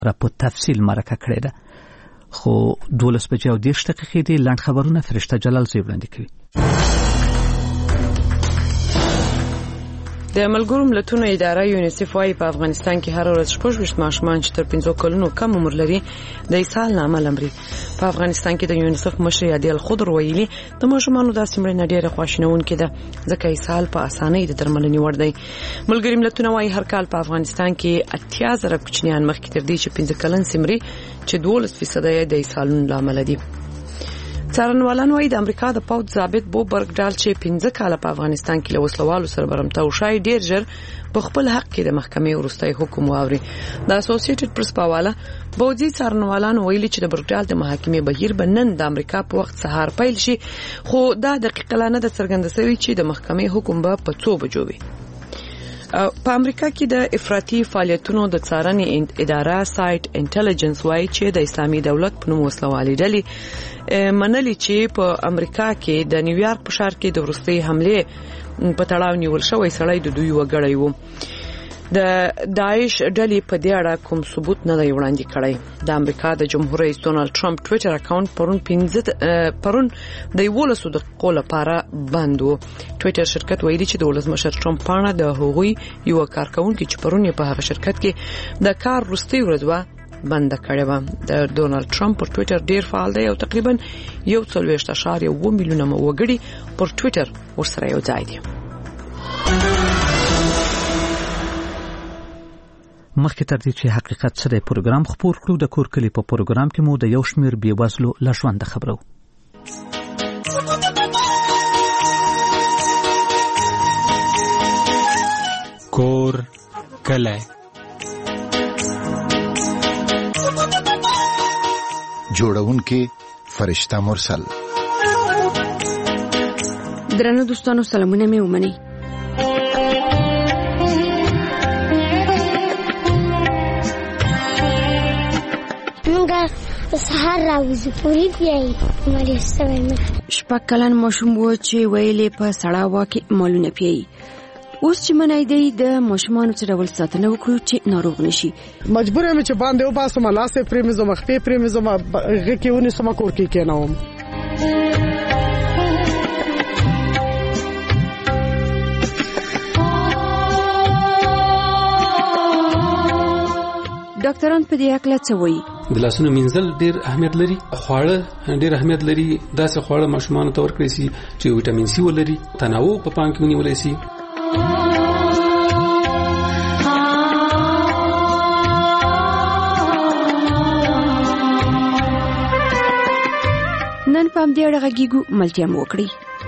را په تفصیل مرکه کړې ده. خو 12:30 دی لاند خبرونه فرشته جلال زی وړاندې کوي. د ملګرو ملتونو اداره یونیسف وايي په افغانستان کې هر ورځ 26 ماشومان چې تر 15 کلونو کم عمر لري د اسهال له امله مري. په افغانستان کې د یونیسف مشر عادل خضر ویلي د ماشومانو د سیمړنې ډېره خواشینونکې ده ځکه اسهال په اسانۍ د درملنې وړ دی. ملګري ملتونه وايي هر کال په افغانستان کې 80,000 کوچنیان مخکې تر دې چې 15 کلن سیمري چې 12% د اسهالونو له امله دي. څارنوالان وايي د امریکا د پوځ ضابط بو برګډال چې 15 کال په افغانستان کې له وسلوالو سره برمته او شای ډیر ژر په خپل حق کې د محکمې وروستي حکم واوري. د اسوسییټډ پریس په حواله بوځي څارنوالان ویلي چې د برګډال د محاکمې بهیر بنن د امریکا په وخت سهار پیل شي خو دا دقیق نه د څرګند شوی چې د محکمې حکم به په 2 بجو وي. په امریکا کې د افراطي فعالیتونو د څارنې اداره سایت انټيليجنس وايي چې د اسلامي دولت په نوم وسلوالې ډلې منلي چې په امریکا کې د نیویارک په ښار کې د وروستي حمله په تړاو نیول شوی سړی د دوی وګړی وو. د داعش ډلې په دې اړه کوم ثبوت نه دی وړاندې کړی. د امریکا د جمهور رئیس ډونالد ټرمپ ټوئیټر اکاونټ پرون د 11 دقیقو لپاره بند و. ټوئیټر شرکت ویلي چې د ولسمشر ټرمپ پاڼه د هغوی یو کارکونکي چې پرون په هغه شرکت کې د کار وروستي ورځ و بند کړی و. د ډونالد ټرمپ پر ټوئیټر ډیر فعال دی او تقریبا 1.8 میلیونه وګړي پر ټوئیټر ورسره یو ځای دي. مخکې تر دې چې حقیقت څه دی پروګرام خبر کړو د کور کلی په پروګرام کې مو د یو شمیر بیوزلو لژوند خبرو. کور کلی جوړونکي فرشته مرسل. درنو دوستانو سلامونه مې ومنئ. سهار راوځي پوری پیای مالي سوي شپږ کلن ماشوم و چې ویلې په سړا واکه مالونه پیای. اوس چې منای دی د ماشومانو څخه ډول ساتنه وکړو چې ناروغ نشي. مجبور یم چې باندې و باسم لاسه پریمزو مخته پریمزو غږ کې ونی سم کور کې کېناوم. ډاکټران په دې اړه څه وایي؟ د لاسونو مینځل ډیر اهمیت لري. خواړه ډیر اهمیت لري. داسې خواړه ماشومانو ته ورکړئ چې وټامین سي ولري. تنوع په پام کې ونیول شي. نن په دې اړه غږیږو ملتیا مو وکړي.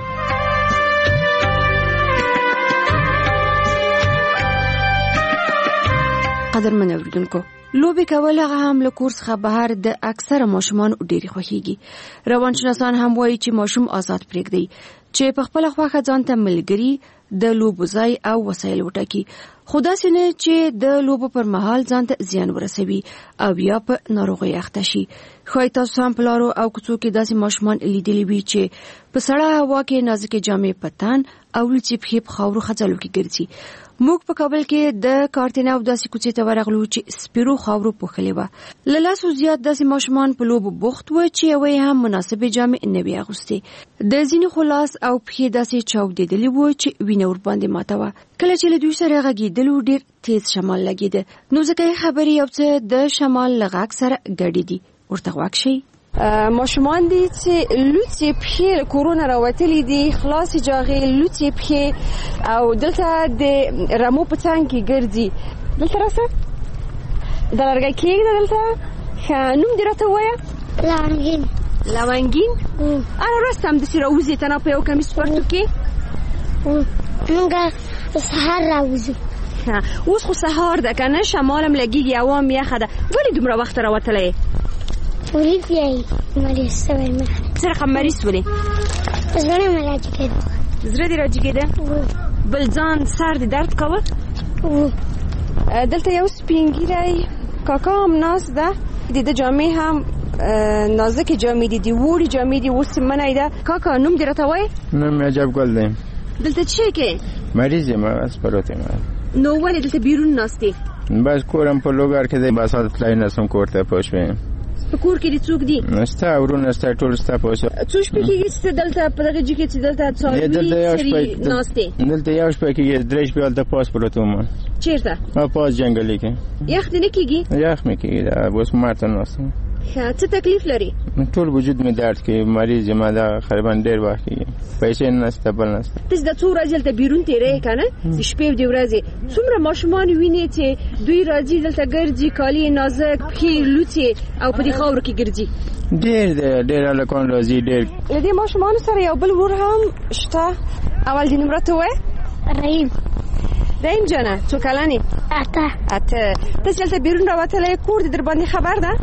قدرمن اوریدونکو، لوبې کول هغه هم له کور څخه بهر د اکثره ماشومان ډېری خوښيږي. روانشناسان هم وایي چې ماشوم آزاد پرېږدي چې په خپل خواخه ځان ته ملګری د لوبو ځای او وسایل وټاکي. خو داسې نه چې د لوبو پر مهال ځان ته زیان ورسوي او یا په ناروغۍ اخته شي. خو تاسو هم په لارو او کوڅو کې داسې ماشومان لیدلي وي چې په سړه هوا کې نازکې جامې پتان او لڅې پښې په خاورو خځلو کې ګرځي. موږ په کابل کې د کارتناو داسې کوڅې ته ورغلو چې سپیرو خاورو پوښلې وه. له لاسو زیات داسې ماشومان په لوبو بوخت و چې یوې هم مناسبې جامې نه وې اغوستې. د ځینو خو لاس او پښې داسې چاودېدلې وو چې وینه ورباندې ماته وه. کله چې له دوی سره غږېدلو ډېر تیز شمال لګېده. نو ځکه یې خبرې یو څه د شمال له غږ سره ګډې دي. ورته غوږ شئ. ماشومان دي چې لوڅې پښې کورونا راوتلې دي، خلاصې جاغې لوڅې پښې او دلته د رمو په څنګ کې ګرځي. دلته راسه د لرګي کېږده. دلته نوم دې راته ووایه. لونګین. انا راستم داسې راوځي ته نه په یو کمیس پرتو کې. موږ سهار راوځو. اوس خو سهار ده که نه، شمال هم لګېږي، هوا هم یخه ده. ولې دومره وخته راوتلی یې؟ پوری پیای مریض سوی مخ. څه رقم مریض ولې؟ زړه مې راجګېده. زړه دې راجګېده؟ بل ځان سر دې درد کوه؟ دلته یو سپین ږیری کاکا هم ناست ده. د ده جامې هم نازکې جامې دي، د وړې جامې دي. اوس منی ده. کاکا نوم دې راته وایې؟ نوم مې عجب ګل دی. دلته څه کې؟ مریض یم، بس پروت یم. نو ولې دلته بیرون ناست دی؟ بس کورم په لوګر کې د باسات تلای نه سم کوړته پوښوي. په کور کې د څوک دي؟ نستا ورونه نستا ټول ستا پوښ. څو شپې کېږي چې دلته په دغه ځای کې چې دلته څاروي سری ناشته؟ دلته یو شپه کېږي درې شپې دلته پاس پروتو ما. چیرته؟ پاس جنگلي کې. یخ دې نه کېږي؟ یخ مې کېږي دا اوس ماته ناستم. څه تکلیف لري؟ ټول وجود مې درد کوي، مریض یم، دا خربان ډېر وخت کېږي، پیسې نشته بل نشته. تاسو د څو ورځې دلته بیرون تېرې کنه؟ د شپې او د ورځې څومره ماشومان ویني چې دوی راځي دلته ګرځي، کالي نازک، پښې لوڅې او په دې خاورو کې ګرځي؟ ډېر هلکان راځي ډېر. له دې ماشومانو سره یو بل ور هم شته. اول دې نوم راته ووایه. رحیم جانه څو کلن یې؟ 8. تاسو دلته بیرون راوتلی، کور دې در باندې خبر ده؟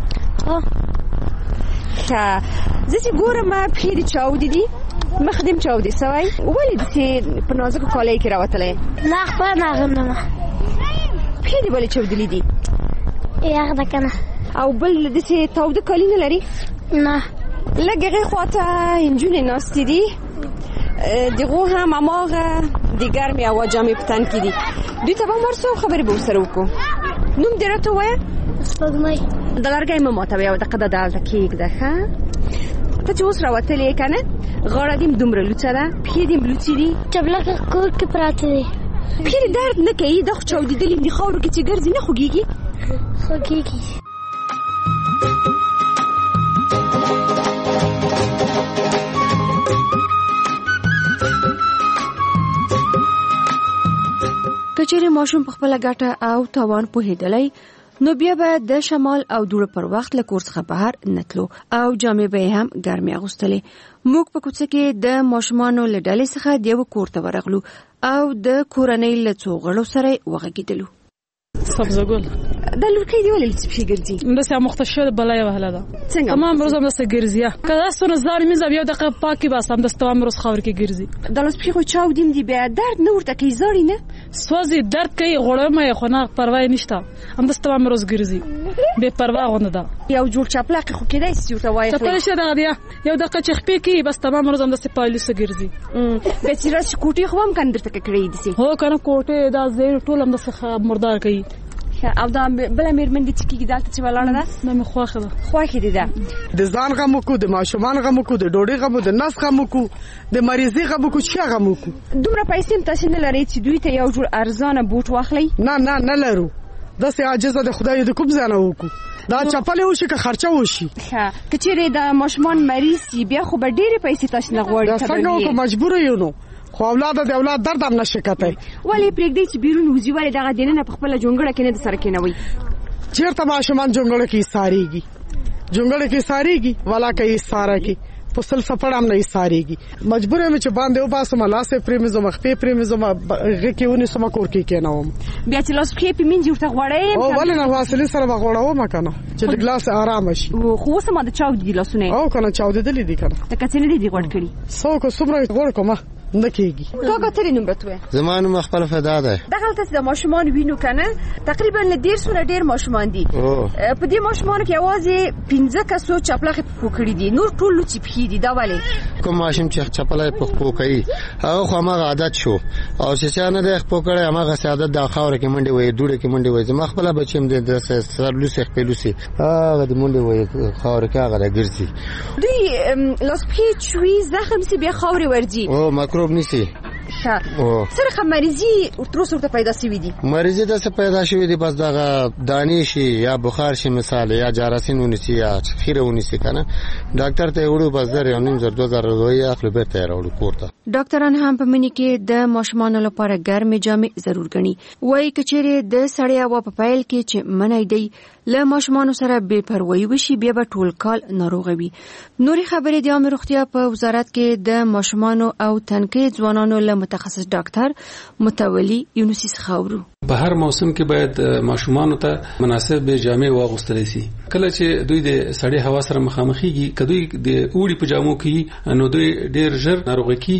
ښه، زه چې ګورم پښې دې چاودې دي، مخ دې هم چاودې سوی، ولې داسې په نازکو کالیو کې راوتلی؟ نه خپله ناغنمه. پښې دې ولې چاودلي دي؟ یخ ده که نه. او بل داسې تاوده کالي نه لري؟ نه. لږ هغې خواته نجونې ناستې دي، دغو هم هماغه د ګرمې هوا جامې په تن کې دي. دوی ته به هم ورسو خبرې به ورسره وکړو. نوم دې راته ووایه. سپوږمۍ. د لرګی مه ماتوې او دقه دلته کېږده ښه. ته چې اوس راوتلې یې که نه، غاړه دې هم دومره لوڅه ده، پښې دې هم لوڅې دي. چپلکې کور کې پراته دي. پښې دې درد نه کوي؟ دا خو چاودېدلې دي خاورو کې چې ګرځي نه خوږېږي؟ خوږېږي. کچېرې ماشوم په خپله ګټه او تاوان پوهېدلی، نو بیا به د شمال او دوړه پر وخت له کور څخه بهر نه تلو او جامې به یې هم ګرمې اغوستلې. موږ په کوڅه کې د ماشومانو له ډلې څخه د یوه کور ته ورغلو او د کورنۍ له څو غړو سره وغږېدلو. سبزګل دا لورکۍ دې ولې لڅې پښې ګرځي؟ همداسې اموخته شوې بلای وهله ده. څنګه؟ تمام روز همداسې ګرځي. که داسې ونه ځان مینځه بیا یو دقیقه پاکې بس همداسې تمام روز خاورې کې ګرځي. دا لاس پښې خو چاودې دي، بیا درد نه ورته کوي؟ زاړي نه؟ سوځي، درد کوي، غوړمه یې، خو نه پروا یې نشته، همداسې تمام روز ګرځي، بې پروا غونده ده. یو جوړ چپلکې خو کېدای شي ورته وایې چپلې شته دغه ديه، یو دقیقه چې خپې کوي بس تمام روز همداسې پایلوسه ګرځي. بیا چې راشي کوټې خو هم کنه درته کړې دي؟ هو کنه کوټې دا زیر ټول همداسې مردار کوي. او دا بله مېرمن دې چې کېږي دلته چې ولاړه ده؟ دا مې خوښه ده. خوښې دې ده؟ د ځان غم وکړو، د ماشومان غم وکړو، د ډوډۍ غم وکړو، د نس غم وکړو، د مریضۍ غم وکړو، چا غم وکړو؟ دومره پیسې هم تاسې نه لرئ چې دوی ته یو جوړ ارزانه بوټ واخلئ؟ نه لرو. داسې عاجزه د خدای د کوم ځای نه وکړو. دا چپلې وشي که خرچه وشي. ښه، که چېرې د ماشومان مریض شي بیا خو به ډېرې پیسې تاسې نه غواړي. دا څنګه وکړو؟ مجبوره یو نو، خو اولاد د اولاد درد هم نشي کتای. ولې پرېږدئ چې بیرون وځي؟ ولې دغه دننه په خپله جونګړه کې نه د سره کېنوئ؟ چېرته ماشومان جونګړه کې ایسارېږي؟ جونګړه کې ایسارېږي، ولا که ایساره کې په سل سفر هم نه ایسارېږي. مجبور یم چې باندې وباسم، لاسې پرېمځم، خپې پرېمځم، هغې کې ونیسم، کور کې کېنوم. بیا چې لاس پښې پرېمینځي ورته غوړی یم؟ ولې نه، حاصلې سره به غوړوم که نه چې لږ لاس ارامه شي. خو اوس هم د چاودې دي لاسونه یې؟ او که نه چاودېدلي دي که نه. لکه څه نه دي غوړ کړي؟ څوک څومره غوړ کړم نه کېږي. کاکا ته دې نوم راته ووایه. زما نوم خپله فدا ده. دغلته چې د ماشومان وینو که نه، تقریبا له 150 نه ډېر ماشومان دي. په دې ماشومانو کې یوازې 15 کسو چپلکې په پښو کړي دي، نور ټول لوڅې پښې دي. دا ولې؟ کوم ماشوم چې چپله په پښو کوي هغه خو هماغه عادت شو، او چې چا نه دی پښو کړی هماغسې عادت د خاوره کې منډې وهي، دوړې کې منډې وهي. زما خپله بچي هم دی داسې سر لوڅې خپې لوڅې هغه د منډې وهي خاوره کې، هغه راګرځي. دوی لاس پښې چوي، زخم سي، بیا خاورې ورځي. او مکروب نیسي. سره مریضي تر اوسه ورته پیدا شوي دي؟ مریضي داسې پیدا شوي دي، بس دغه دانې شي یا بخار شي، مثال یا جراثیم ونیسي یا خیره ونیسي که نه، ډاکټر ته یې وړو، بس 1.5 2,000 روپۍ اخلو، بېرته یې راوړو کور ته. ډاکټران هم په مني کې د ماشومانو لپاره ګرمې جامې ضرور ګڼي. وایي که چېرې د سړې هوا په پیل کې چې منی دی له ماشومانو سره بې پروایي وشي، بیا به ټول کال ناروغه وي. نورې خبرې د عامې روغتیا په وزارت کې د ماشومانو او تنکۍ ځوانانو له متخصص ډاکټر متولي یونسي څخه اورو. په هر موسم کې باید ماشومانو ته مناسب جامې واغوستل شي. کله چې دوی د سړې هوا سره مخامخېږي، که دوی د اوړي په جامو کې نو دوی ډېر ژر ناروغه کېږي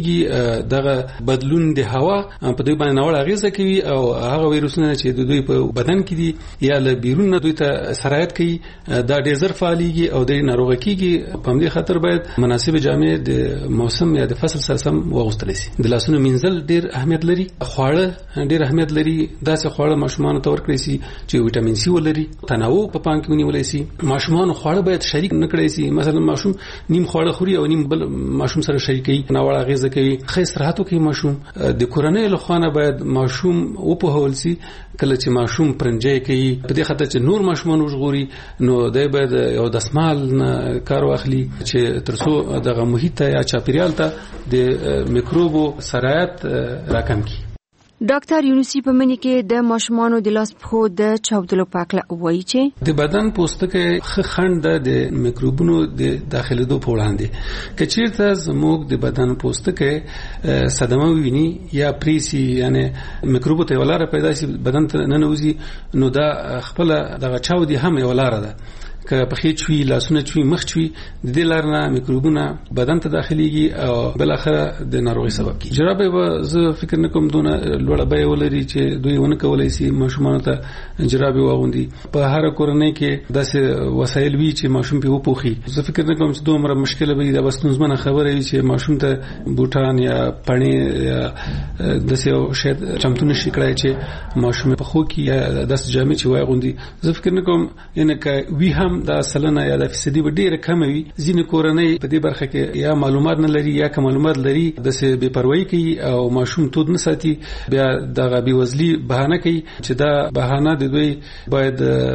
کیږي دغه بدلون د هوا په دوی باندې نوړ اغیزه کوي او هغه ویروسونه چې د دوی په بدن کې دي یا له بیرون دوی ته سرایت کوي دا ډېر زر فعاليږي او د ناروغ کیږي په دې خاطر باید مناسب جامې د موسم یا د فصل سره سم واغوستل شي. د لاسونو مینځل ډېر اهمیت لري. خواړه ډېر اهمیت لري. داسې خواړه ماشومان ته ورکړي شي چې وټامین سي ولري. تنوع په پام کې ونیول شي. ماشومان خواړه باید شریک نه کړي شي. مثلا ماشوم نیم خواړه خوري او نیم بل ماشوم سره شریکي ناوړه غیزه کوي. خې استراحت کوي. ماشوم د کورنۍ له خوا باید ماشوم وپوهول شي کله چې ماشوم پرنجي کوي په دې خاطر چې نور ماشومان وژغوري نو دای باید یو دسمال کار واخلي چې ترڅو دغه محیط یا چاپیریال ته د میکروبو سرایت راکم کی. ډاکټر یونسی په منی کې د ماشومانو د لاس پخو د چاودلو پاکله وایي چې د بدن پوستکی خند د میکروبونو د داخليدو په وړاندې کچیرته زموږ د بدن پوستکی صدمه ویني یا پریسي یعنی میکروب ته ولاره پیدا شي بدن ته ننوزي نو دا خپل دغه چاودي هم ولاره ده که پخې چوي لاسونه چوي مخ چوي د دې لارنه میکروبونه بدن ته داخليږي او بل اخره د ناروغي سبب کیږي. جرابې به زه فکر نکوم دونه لوړه بیه ولري چې دوی ونه کولای شي ماشومان ته جرابې واغوندي. په هر کورنۍ کې داسې وسایل وي چې ماشوم په وپوخي. زه فکر نکوم چې دومره مشکله به دا بس نظمنه خبره وي چې ماشوم ته بوټان یا پڼې یا داسې شی چمتون شي کړای چې ماشوم په خو کې یا داسې جامې چې واغوندي. زه فکر نکوم انکه وی هم دا سلنه یا د فیصدي ډیره کم وي. ځینې کورنۍ په دې برخه کې یا معلومات نه لري یا که معلومات لري د څه بے پروايي کوي او ماشوم تود نه ساتي بیا دغه بیوزلي بهانه کوي چې دا بهانه د دوی باید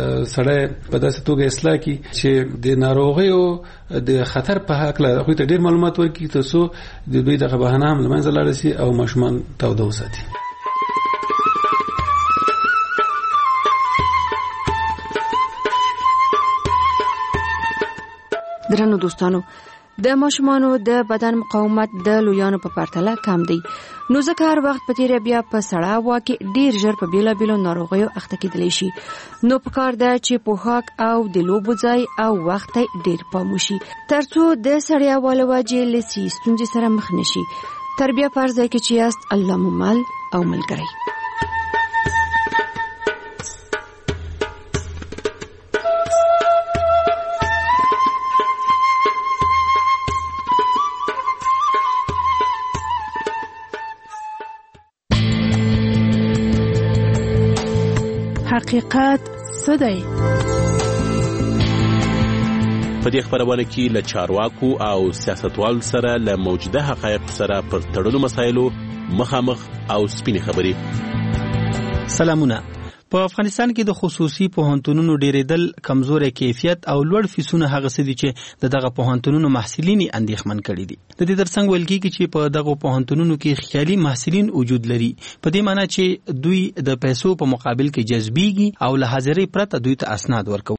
سړی په داسې توګه اصلاح کړي چې د ناروغیو د خطر په حق له خو ته ډیر معلومات ورکړي ترڅو د دوی دغه بهانه هم لمنځه لاړ شي او ماشومان تاوده وساتي. درنو دوستانو د ماشومانو د بدن مقاومت د لویانو په پرتله کم دی نو ځکه هر وخت په تیر بیا په سړه هوا کې ډیر ژر په بیلابیلو ناروغیو اخته کېدلی شي نو پکار ده چې پوهاک او د لوبو ځای او وخت ډیر پام وشي ترڅو د سړیا والو وجې لسی ستونزې سره مخ نشي. تربیه فرض دی چې یاست الله مو مل او ملګری. حقیقت څه دی؟ په دې خبرونه کې له چارواکو او سیاستوال سره له موجوده حقایق سره پر تړلو مسایلو مخامخ او سپینې خبرې. سلامونه. په افغانستان کې د خصوصي پوهنتونونو ډیرېدل کمزوري کیفیت او لوړ فیسونه هغه څه دي چې دغه پوهنتونونو محصلین اندېښمن کړي دي. د دې ترڅنګ ویل کېږي چې په دغه پوهنتونونو کې خیالي محصلین وجود لري په دې معنی چې دوی د پیسو په مقابل کې جذبيږي او له حاضرۍ پرته دوی ته اسناد ورکوي.